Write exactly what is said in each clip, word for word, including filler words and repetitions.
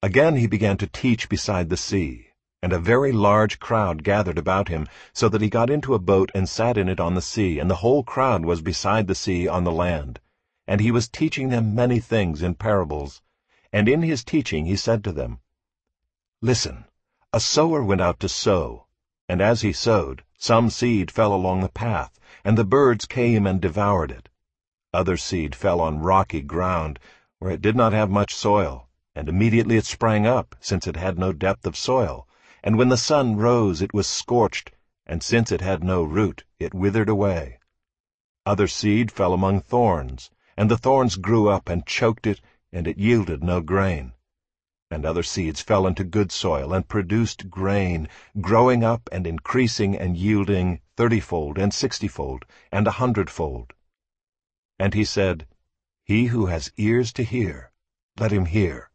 Again he began to teach beside the sea, and a very large crowd gathered about him, so that he got into a boat and sat in it on the sea, and the whole crowd was beside the sea on the land. And he was teaching them many things in parables. And in his teaching he said to them, Listen, a sower went out to sow, and as he sowed, some seed fell along the path, and the birds came and devoured it. Other seed fell on rocky ground, where it did not have much soil, and immediately it sprang up, since it had no depth of soil. And when the sun rose, it was scorched, and since it had no root, it withered away. Other seed fell among thorns, and the thorns grew up and choked it, and it yielded no grain. And other seeds fell into good soil, and produced grain, growing up and increasing and yielding thirtyfold and sixtyfold and a hundredfold. And he said, He who has ears to hear, let him hear.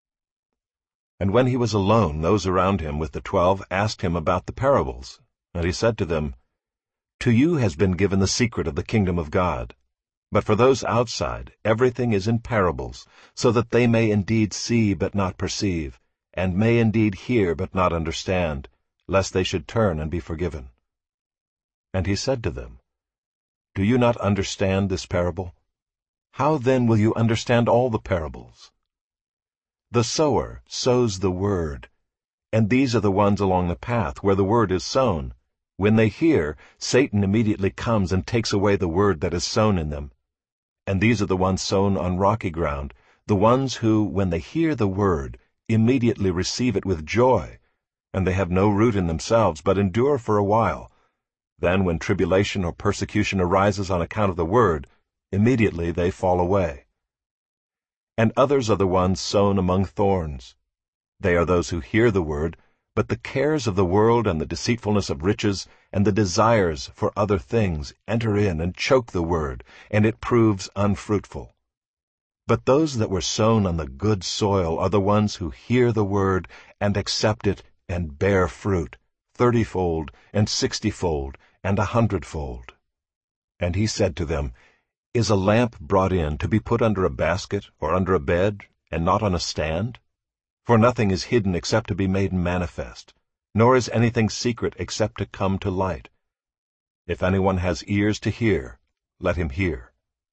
And when he was alone, those around him with the twelve asked him about the parables. And he said to them, To you has been given the secret of the kingdom of God. But for those outside, everything is in parables, so that they may indeed see but not perceive, and may indeed hear but not understand, lest they should turn and be forgiven. And he said to them, Do you not understand this parable? How then will you understand all the parables? The sower sows the word, and these are the ones along the path where the word is sown. When they hear, Satan immediately comes and takes away the word that is sown in them. And these are the ones sown on rocky ground, the ones who, when they hear the word, immediately receive it with joy, and they have no root in themselves, but endure for a while. Then when tribulation or persecution arises on account of the word, immediately they fall away. And others are the ones sown among thorns. They are those who hear the word, but the cares of the world and the deceitfulness of riches and the desires for other things enter in and choke the word, and it proves unfruitful. But those that were sown on the good soil are the ones who hear the word and accept it and bear fruit, thirtyfold and sixtyfold and a hundredfold. And he said to them, Is a lamp brought in to be put under a basket or under a bed, and not on a stand? For nothing is hidden except to be made manifest, nor is anything secret except to come to light. If anyone has ears to hear, let him hear.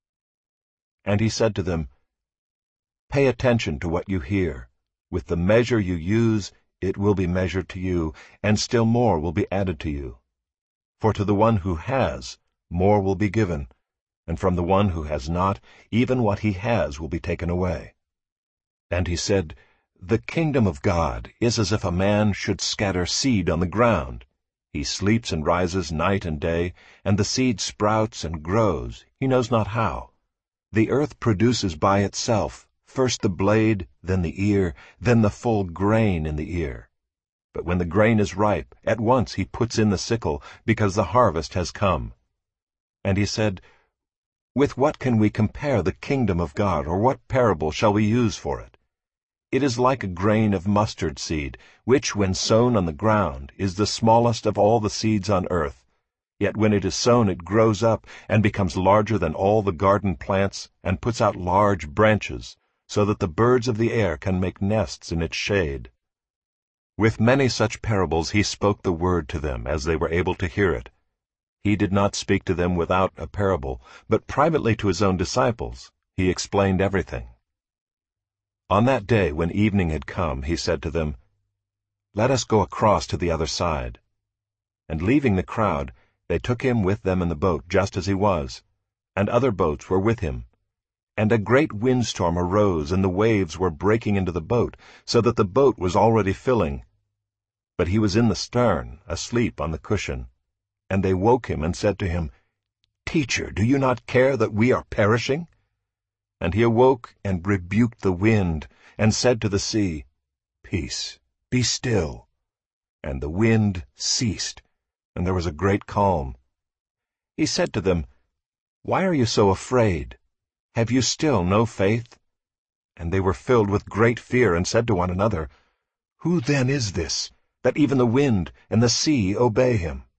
And he said to them, Pay attention to what you hear. With the measure you use, it will be measured to you, and still more will be added to you. For to the one who has, more will be given, and from the one who has not, even what he has will be taken away. And he said, The kingdom of God is as if a man should scatter seed on the ground. He sleeps and rises night and day, and the seed sprouts and grows, he knows not how. The earth produces by itself, first the blade, then the ear, then the full grain in the ear. But when the grain is ripe, at once he puts in the sickle, because the harvest has come. And he said, With what can we compare the kingdom of God, or what parable shall we use for it? It is like a grain of mustard seed, which, when sown on the ground, is the smallest of all the seeds on earth. Yet when it is sown it grows up, and becomes larger than all the garden plants, and puts out large branches, so that the birds of the air can make nests in its shade. With many such parables he spoke the word to them, as they were able to hear it. He did not speak to them without a parable, but privately to his own disciples he explained everything. On that day, when evening had come, he said to them, Let us go across to the other side. And leaving the crowd, they took him with them in the boat, just as he was, and other boats were with him. And a great windstorm arose, and the waves were breaking into the boat, so that the boat was already filling. But he was in the stern, asleep on the cushion. And they woke him and said to him, Teacher, do you not care that we are perishing? And he awoke and rebuked the wind, and said to the sea, Peace, be still. And the wind ceased, and there was a great calm. He said to them, Why are you so afraid? Have you still no faith? And they were filled with great fear, and said to one another, Who then is this, that even the wind and the sea obey him?